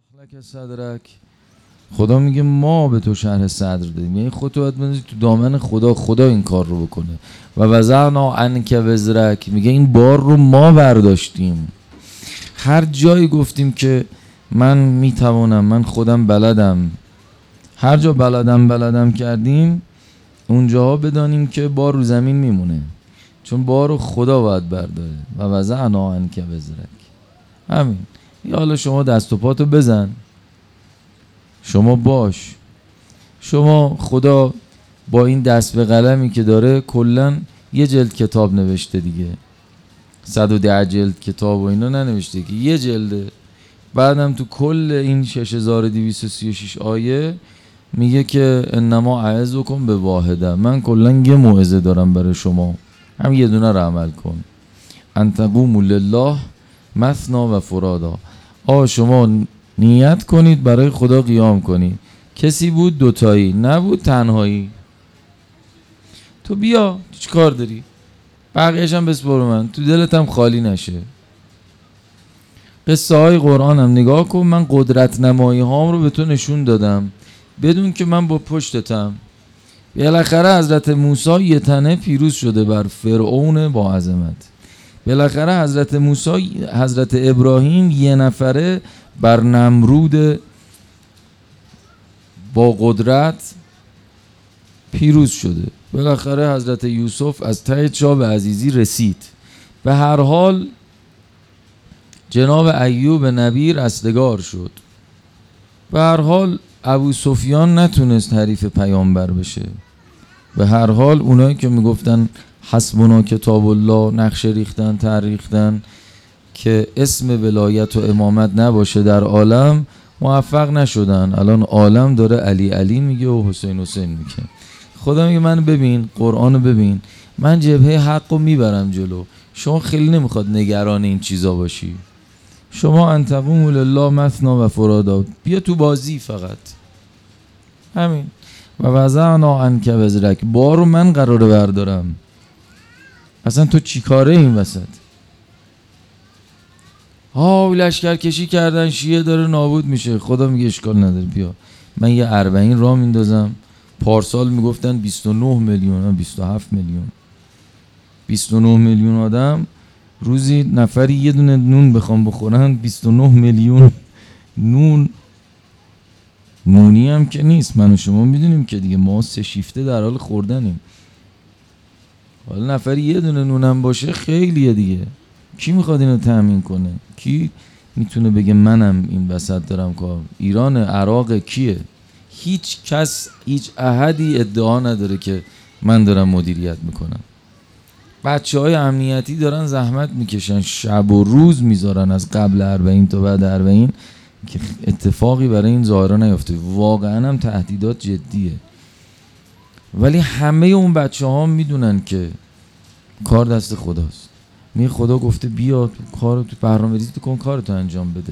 لک صدرک. خدا میگه ما به تو شرح صدر دادیم، یعنی خودت باید بندازی تو دامن خدا. خدا این کار رو بکنه. و وضعنا عنک وزرک، میگه این بار رو ما برداشتیم. هر جایی گفتیم که من میتوانم، من خودم بلدم، هر جا بلدم کردیم، اونجاها بدانیم که بار رو زمین میمونه، چون بار رو خدا باید برداره. و وضعنا عنک وزرک. همین. یا حالا شما دست و پاتو بزن، شما باش، شما خدا با این دست به قلمی که داره کلن یه جلد کتاب نوشته دیگه، 110 جلد کتاب و اینا ننوشته که یه جلده. بعدم تو کل این 6236 آیه میگه که انما اعظکم به واحده، من کلا یه موعظه دارم برای شما، هم یه دونه رو عمل کن. ان تقوموا لله مثنی و فرادا. شما نیت کنید برای خدا قیام کنید. کسی بود دوتایی، نبود تنهایی. تو بیا، چی کار داری؟ بقیه‌اش هم بسپار من، تو دلت هم خالی نشه. قصه های قرآن هم نگاه کن، من قدرت نمایی هام رو به تو نشون دادم بدون که من با پشتتم. بالاخره حضرت موسی یه تنه پیروز شده بر فرعون با عظمت. بالاخره حضرت موسی، حضرت ابراهیم یه نفره بر نمرود با قدرت پیروز شده. بالاخره حضرت یوسف از ته چاه به عزیزی رسید. به هر حال جناب ایوب نبی رستگار شد. به هر حال ابو سفیان نتونست حریف پیامبر بشه. به هر حال اونایی که میگفتن حسبنا کتاب الله، نقشه ریختن، تاریختن که اسم ولایت و امامت نباشه در عالم، موفق نشدن. الان عالم داره علی علی میگه و حسین حسین میگه. خدا میگه من ببین، قرآنو ببین، من جبهه حقو میبرم جلو. شما خیلی نمیخواد نگران این چیزا باشی. شما ان تقوموا لله مثنی و فرادا، بیا تو بازی فقط. همین. و وضعنا عنک وزرک، بارو من قراره بردارم. اصلا تو چی کاره این وسط؟ لشکر کشی کردن، شیعه داره نابود میشه. خدا میگه اشکال نداره، بیا من یه 40 راه میندازم. پارسال میگفتن 29 میلیون، 27 میلیون، 29 میلیون آدم روزی نفری یه دونه نون بخوام بخورن، 29 میلیون نون. نونی هم که نیست، من و شما میدونیم که دیگه ما 3 شیفته در حال خوردنیم. حالا نفری یه دونه نونم باشه خیلیه دیگه. کی میخواد اینو تامین کنه؟ کی میتونه بگه منم این وسط دارم کار؟ ایران، عراق، کیه؟ هیچ کس، هیچ احدی ادعا نداره که من دارم مدیریت میکنم. بچه‌های امنیتی دارن زحمت میکشن، شب و روز میذارن از قبل 40 تا بعد 40 که اتفاقی برای این ظاهرا نیفته. واقعا هم تهدیدات جدیه. ولی همه اون بچه‌ها میدونن که کار دست خداست. می خدا گفته بیا کارو تو برنامه‌ریزی کن، کارتو انجام بده.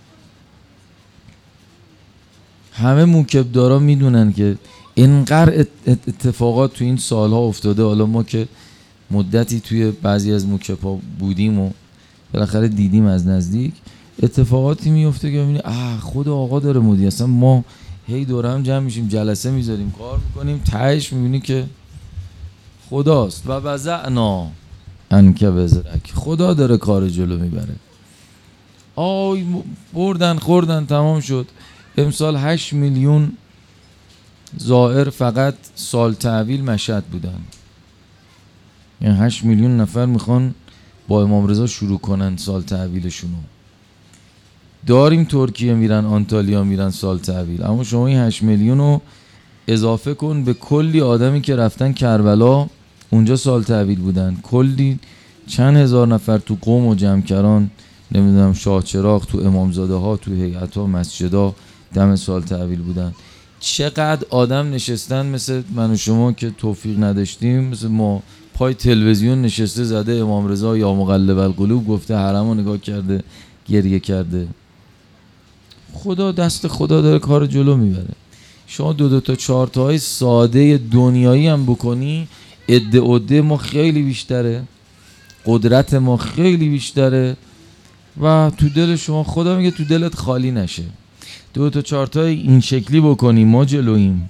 همه موکبدارا میدونن که اینقدر اتفاقات تو این سالها افتاده. حالا ما که مدتی توی بعضی از موکب‌ها بودیم و بالاخره دیدیم از نزدیک، اتفاقاتی میفته که میبینی خدا آقا داره مدیر. اصلا ما هی دور هم جمع میشیم، جلسه میذاریم، کار میکنیم، تهش میبینی که خداست. و وضعنا عنک وزرک، خدا داره کار جلو میبره. بردن خوردن تمام شد. امسال 8 میلیون زائر فقط سال تحویل مشهد بودن. یعنی 8 میلیون نفر میخوان با امام رضا شروع کنن سال تحویلشونو. داریم ترکیه میرن، آنتالیا میرن سال تحویل. اما شما این 8 میلیون رو اضافه کن به کلی آدمی که رفتن کربلا اونجا سال تحویل بودن، کلی چند هزار نفر تو قم و جمکران، نمیدونم شاهچراغ، تو امامزاده ها، تو هیئت ها، مسجدها دم سال تحویل بودن. چقدر آدم نشستن مثل من و شما که توفیق نداشتیم، مثل ما پای تلویزیون نشسته زده امام رضا یا مقلب القلوب گفته، حرمو نگاه کرده، گریه کرده. خدا، دست خدا داره کار جلو میبره. شما 2 تا 4 تاهای ساده دنیایی هم بکنی، عده ما خیلی بیشتره، قدرت ما خیلی بیشتره و تو دل شما خدا میگه تو دلت خالی نشه. 2 تا 4 تا این شکلی بکنیم ما جلوییم.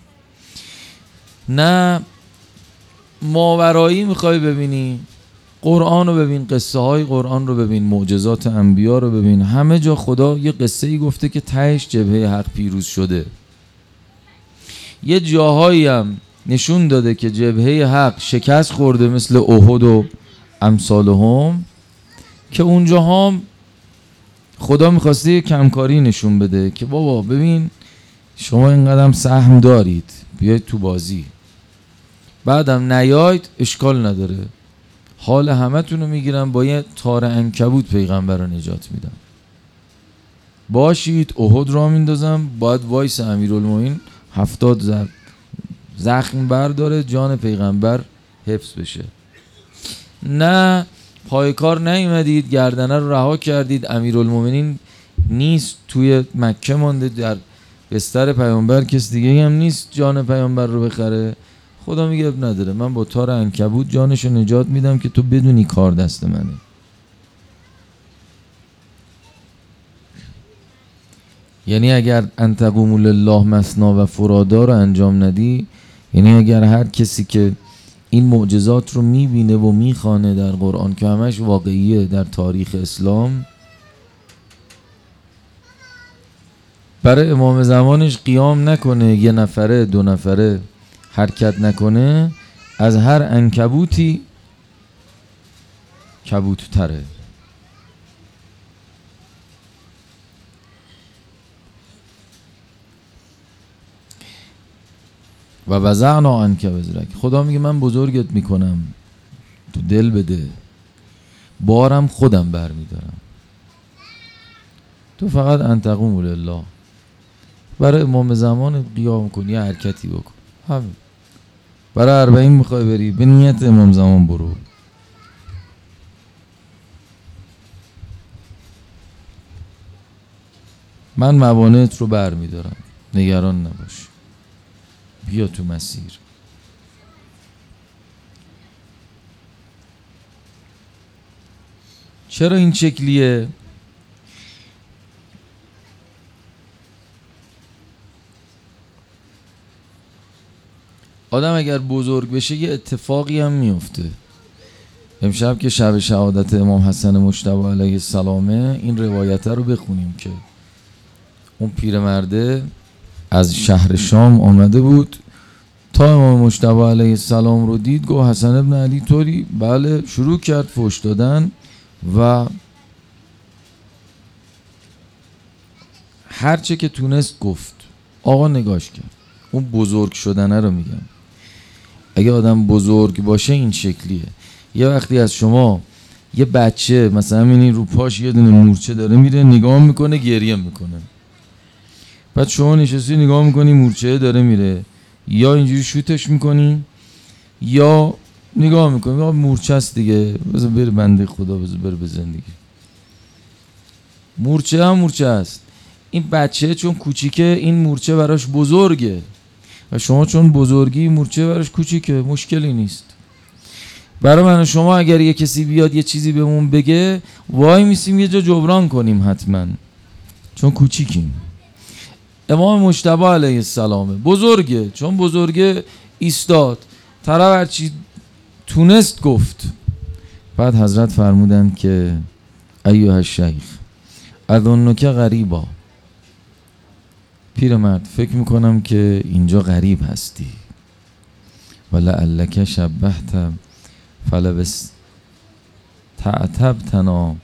نه ماورایی میخوای ببینی، قرآن رو ببین، قصه های قرآن رو ببین، معجزات انبیا رو ببین. همه جا خدا یه قصه ای گفته که تهش جبهه حق پیروز شده. یه جاهایی هم نشون داده که جبهه حق شکست خورده مثل احد و امثالهم، که اونجا هم خدا میخواسته یه کمکاری نشون بده که بابا ببین شما اینقدر سهم دارید، بیاید تو بازی، بعدم نیاید اشکال نداره، حال همه تونو میگیرم، با یه تار عنکبوت پیغمبر رو نجات میدم. باشید احد را میندازم، باید وایس امیرالمومنین 70 زخم برداره، جان پیغمبر حفظ بشه. نه پای کار نیومدید، گردنه رو رها کردید، امیرالمومنین نیست، توی مکه مانده، در بستر پیامبر کس دیگه هم نیست جان پیامبر رو بخره. خدا میگه اب نداره، من با تار عنکبوت جانشو نجات میدم که تو بدونی کار دست منه. یعنی اگر ان تقوموا لله مثنی و فرادا رو انجام ندی، یعنی اگر هر کسی که این معجزات رو میبینه و میخوانه در قرآن که همش واقعیه در تاریخ اسلام، برای امام زمانش قیام نکنه، 1 نفره 2 نفره حرکت نکنه، از هر عنکبوتی کبوت تره. و وضعنا عنک وزرک، خدا میگه من بزرگت میکنم، تو دل بده، بارم خودم برمیدارم، تو فقط ان تقوموا لله، برای امام زمان قیام کن، یه حرکتی بکن، همین. برای 40 میخوای بری، به نیت امام زمان برو. من موانعت رو برمیدارم، نگران نباش، بیا تو مسیر. چرا این شکلیه؟ آدم اگر بزرگ بشه یه اتفاقی هم میفته. امشب که شب شهادت امام حسن مجتبی علیه السلامه، این روایت رو بخونیم که اون پیرمرده از شهر شام آمده بود تا امام مجتبی علیه السلام رو دید، گفت حسن ابن علی طوری؟ بله. شروع کرد فحش دادن و هرچه که تونست گفت. آقا نگاش کرد، اون بزرگ شدنه رو میگم. اگه آدم بزرگ باشه این شکلیه. یه وقتی از شما یه بچه مثلا میبینی رو پاش یه دونه مورچه داره میره، نگاه میکنه، گریه میکنه، بعد شما نشستی نگاه میکنی مورچه داره میره، یا اینجوری شوتش میکنی یا نگاه میکنی مورچه است دیگه، بذار بره بنده خدا، بذار بره به زندگی. مورچه هم مورچه است. این بچه چون کوچیکه این مورچه براش بزرگه، و شما چون بزرگی مورچه براش کوچیکه، مشکلی نیست. برای من و شما اگر یه کسی بیاد یه چیزی بهمون بگه، وای میسیم یه جا جبران کنیم حتما، چون کوچیکیم. امام مجتبی علیه السلام بزرگه، چون بزرگه ایستاد، طرف هرچی تونست گفت. بعد حضرت فرمودن که ایها الشیخ اظنک غریبا، پیرمرد فکر میکنم که اینجا غریب هستی، ولعلک شبهت فلبس تعتبتنا،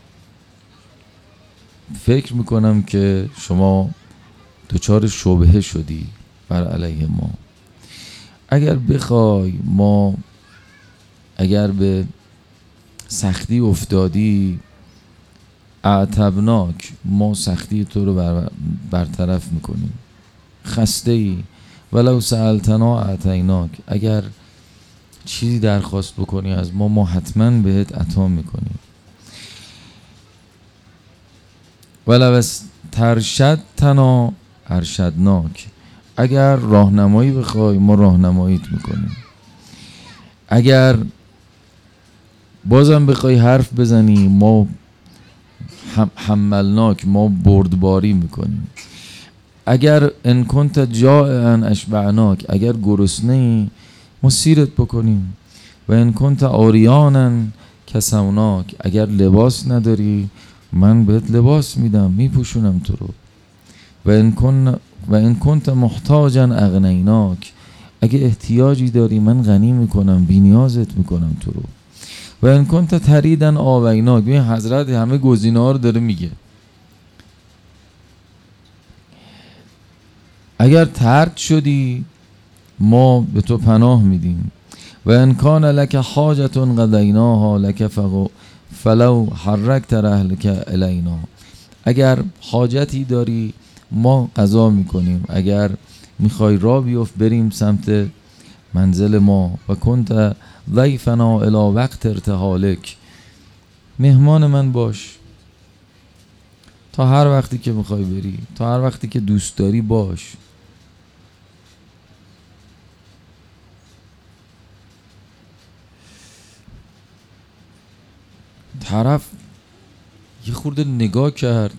فکر میکنم که شما دچار شبهه شدی بر علیه ما. اگر بخوای ما، اگر به سختی افتادی، اعتبناک، ما سختی تو رو برطرف میکنیم. خسته ای ولو سألتنا اعطیناک، اگر چیزی درخواست بکنی از ما، ما حتما بهت عطا میکنیم. ولو ترشدتنا ارشدناک، اگر راهنمایی بخوای ما راهنماییت میکنیم. اگر بازم بخوای حرف بزنی ما حملناک، ما بردباری میکنیم. اگر ان کنت جائعا اشبعناک، اگر گرسنه ای ما سیرت بکنیم. و ان کنت عریانا کسوناک، اگر لباس نداری من بهت لباس میدم، میپوشونم تو رو. و ان کنت محتاجا اغنیناک، اگه احتیاجی داری من غنی میکنم، بی نیازت میکنم تو رو. و ان کنت تریدن آویناک، ببین حضرت همه گزینه‌ها رو داره میگه. اگر طرد شدی ما به تو پناه میدیم. و ان کان لک حاجت قضیناها لک فلو حرکت رحلک الینا، اگر حاجتی داری ما قضا میکنیم، اگر میخوای راه بیفت بریم سمت منزل ما. و کنت ضیفنا الی وقت ارتحالک، مهمان من باش تا هر وقتی که میخوای بری، تا هر وقتی که دوست داری باش. طرف یه خورده نگاه کرد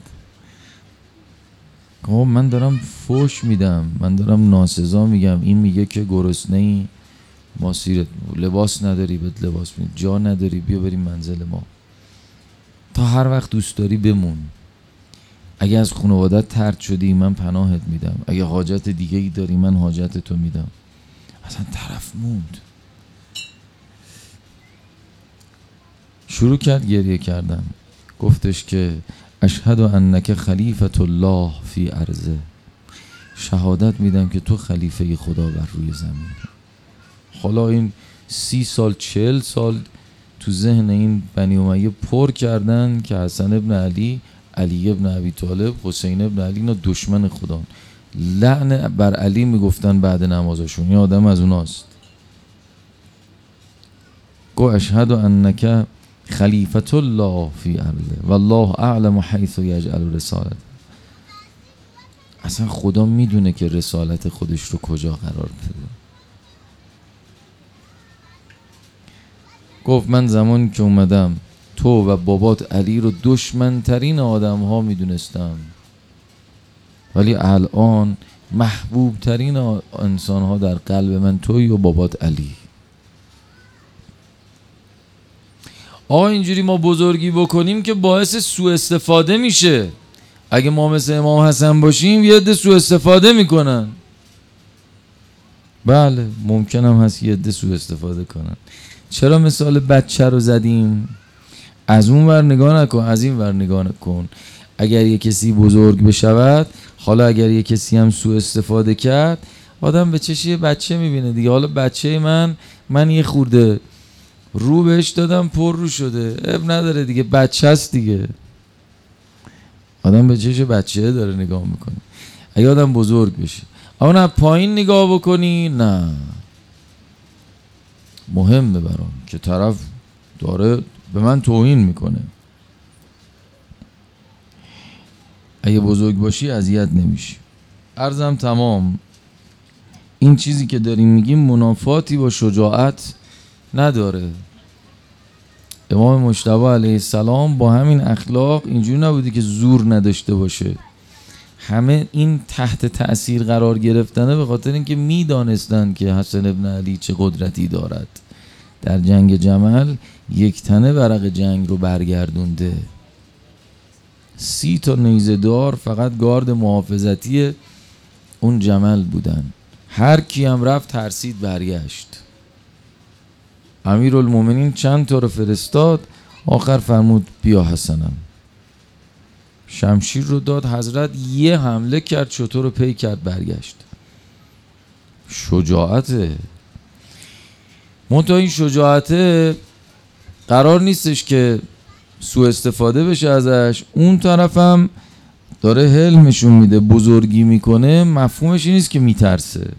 که من دارم فوش میدم، من دارم ناسزا میگم، این میگه که گرسنه ای ما سیرت، لباس نداری بهت لباس میدیم، جا نداری بیا بریم منزل ما، تا هر وقت دوست داری بمون، اگه از خانوادت طرد شدی من پناهت میدم، اگه حاجت دیگه ای داری من حاجت تو میدم. اصلا طرف موند، شروع کرد گریه کردن، گفتش که اشهد انک خلیفة الله فی ارضه، شهادت میدم که تو خلیفه خدا بر روی زمین. حالا این 30 سال 40 سال تو ذهن این بنی امیه پر کردن که حسن ابن علی، علی ابن ابی طالب، حسین ابن علی اینا دشمن خدا، لعن بر علی میگفتن بعد نمازشون، این آدم از اوناست. گو اشهد انک خلیفة الله فی ارضه والله اعلم حیث یجعل رسالت، اصلا خدا میدونه که رسالت خودش رو کجا قرار بده. گفت من زمانی که اومدم تو و بابات علی رو دشمن ترین آدم ها میدونستم، ولی الان محبوب ترین انسان ها در قلب من توی و بابات علی. اینجوری ما بزرگی بکنیم که باعث سوء استفاده میشه. اگه ما مثل امام حسن باشیم یه عده سوء استفاده میکنن. بله ممکن هم هست یه عده سوء استفاده کنن. چرا مثال بچه رو زدیم؟ از اون ور نگاه نکن، از این ور نگاه نکن. اگر یه کسی بزرگ بشود، حالا اگر یه کسی هم سوء استفاده کرد، آدم به چشم یه بچه میبینه دیگه. حالا بچه من یه خورده رو بهش دادم پر رو شده، اب نداره دیگه، بچه هست دیگه. آدم به چشم بچه داره نگاه میکنه. اگه آدم بزرگ بشه اما نه پایین نگاه بکنی، نه مهمه برام که طرف داره به من توهین میکنه. اگه بزرگ باشی اذیت نمیشی. عرضم تمام. این چیزی که داریم میگیم منافاتی با شجاعت نداره. امام مجتبی علیه السلام با همین اخلاق اینجوری نبودی که زور نداشته باشه. همه این تحت تأثیر قرار گرفتنه به خاطر اینکه میدانستند که حسن ابن علی چه قدرتی دارد. در جنگ جمل 1 تنه ورق جنگ رو برگردونده. 30 تا نیزه دار فقط گارد محافظتی اون جمل بودن. هر کی هم رفت ترسید برگشت. امیرالمومنین چند تا رو فرستاد، آخر فرمود بیا حسنم. شمشیر رو داد حضرت، یه حمله کرد شتر رو پی کرد برگشت. شجاعته. منتها این شجاعته قرار نیستش که سوء استفاده بشه ازش. اون طرفم داره حلمشون میده، بزرگی میکنه، مفهومش این نیست که میترسه.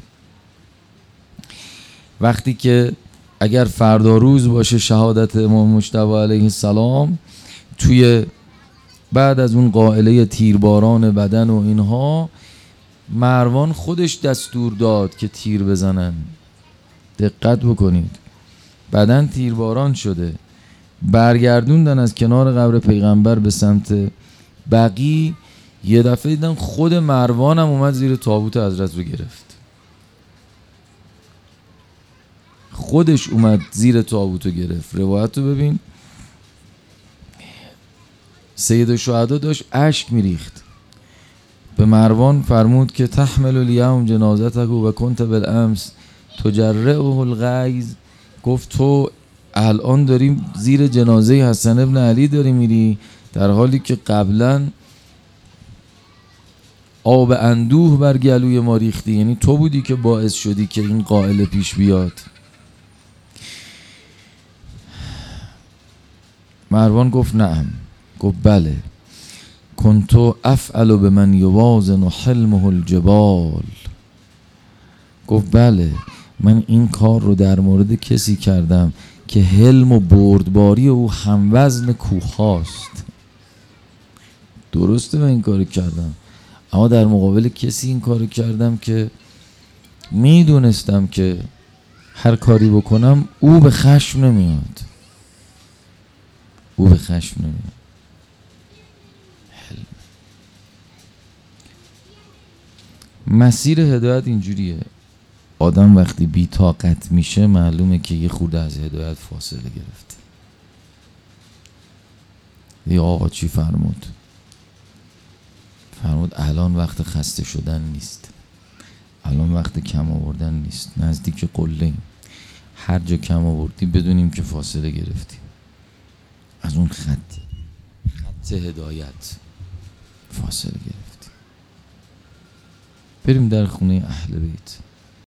وقتی که اگر فردا روز باشه شهادت امام مجتبی علیه السلام، توی بعد از اون قائله تیرباران بدن و اینها، مروان خودش دستور داد که تیر بزنن. دقت بکنید، بدن تیرباران شده، برگردوندن از کنار قبر پیغمبر به سمت بقی. یه دفعه دیدم خود مروانم اومد زیر تابوت حضرت رو گرفت. خودش اومد زیر تابوت رو گرفت. روایت رو ببین، سید الشهدا داشت اشک میریخت، به مروان فرمود که تحمل الیوم جنازته و کنت بالامس تجرعه الغیظ. گفت تو الان داریم زیر جنازه حسن ابن علی داری میری، در حالی که قبلا آب اندوه بر گلوی ما ریختی، یعنی تو بودی که باعث شدی که این قائل پیش بیاد. مروان گفت نعم. گفت بله، کنتو افعل به من یوازن حلمه الجبال. گفت بله، من این کار رو در مورد کسی کردم که حلم و بردباری او هموزن کوه هاست. درسته من این کار کردم، اما در مقابل کسی این کار کردم که میدونستم که هر کاری بکنم او به خشم نمیاد. او به خشم نمیاد. مسیر هدایت اینجوریه، آدم وقتی بی طاقت میشه معلومه که یه خورده از هدایت فاصله گرفته. یا آقا چی فرمود؟ فرمود الان وقت خسته شدن نیست، الان وقت کم آوردن نیست، نزدیک قله‌ایم. هر جا کم آوردی بدونیم که فاصله گرفتیم از اون خط هدایت، فاصله گرفتیم. بریم در خونه اهل بیت.